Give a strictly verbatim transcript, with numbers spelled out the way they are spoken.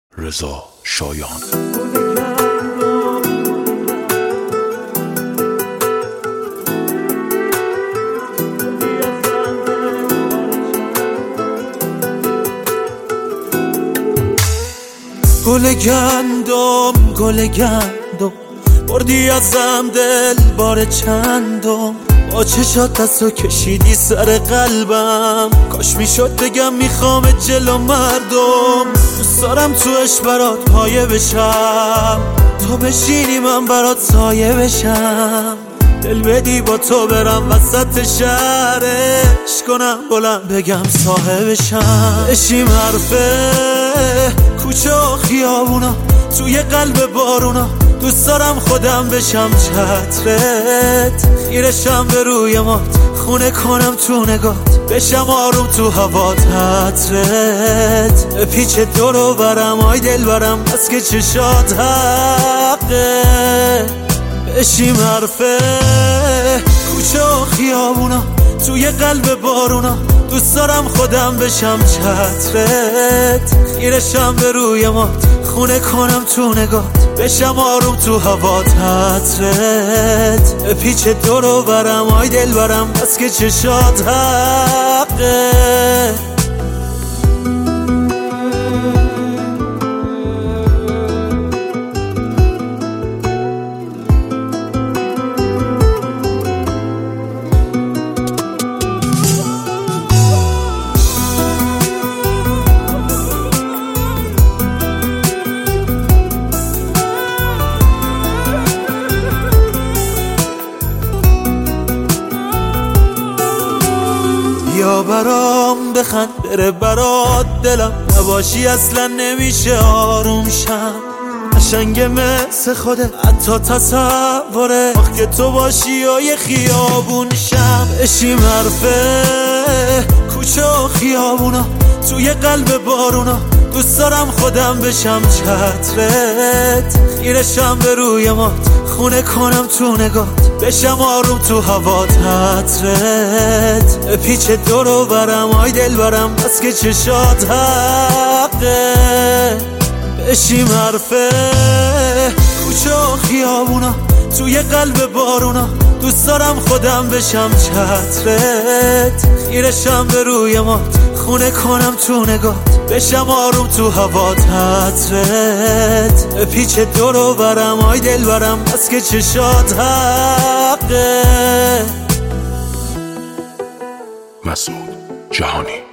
رضا شایان. گل گندم گل گندم بردی ازم دل بار چندم، با چشات دستو کشیدی سر قلبم، کاش میشد بگم میخوام جلو مردم. دوست دارم تو عشق برات پایه بشم، تو بشینی من برات سایه بشم، دل بدی با تو برم وسط شهرش کنم بلند بگم صاحبشم. بشیم حرفه کوچه و خیابونا توی قلب بارونا، دوست دارم خودم بشم چترت، خیرشم به روی مات، خونه کنم تو نگات، بشم آروم تو هوات عطرت، به پیچ دورو برم آی دل برم بس که چشات حقه. بشیم حرفه کوچه و خیابونا توی قلب بارونا، دوست دارم خودم بشم چترت، خیرشم به روی مات، خونه کنم تو نگات، بشم آروم تو هوات عطرت، به پیچ دورو برم آی دل برم بس که چشات حقه. یا برام بخند بره برات دلم، نباشی اصلا نمیشه آروم شم، قشنگ مثل خوده حتی تصوره، وقت که تو باشی یا یه خیابون شم. بشیم حرفه کوچه و خیابونا توی قلب بارونا، دوست دارم خودم بشم چترت، خیرشم به روی مات، خونه کنم تو نگات، بشم آروم تو هوات عطرت، به پیچ دورو برم آی دل برم بس که چشات حقه. بشیم حرفه کوچه و خیابونا توی قلب بارونا، دوست دارم خودم بشم چترت، خیرشم به روی مات، خونه کنم تو نگات، بشم آروم تو هوات عطرت، به پیچ دورو برم آی دل برم بس که چشات حقه. مسعود جهانی.